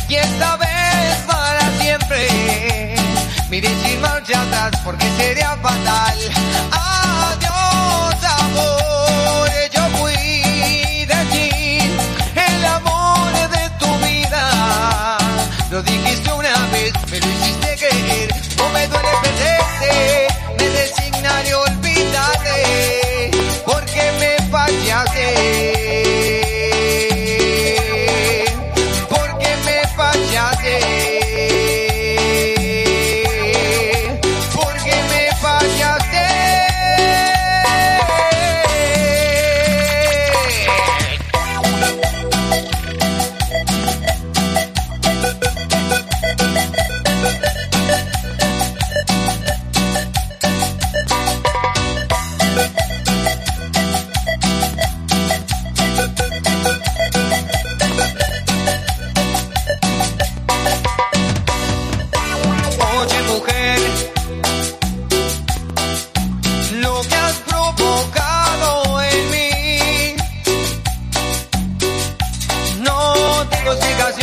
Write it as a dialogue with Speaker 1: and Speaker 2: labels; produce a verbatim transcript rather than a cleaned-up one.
Speaker 1: y esta vez para siempre. Mire sin marcha atrás porque sería fatal. Adiós amor, yo fui de ti, el amor de tu vida. Lo dijiste una vez, me lo hiciste creer. No me duele perderte, me resignaré, olvídate, porque me fallaste. Porque me fallaste. Oye mujer, lo que has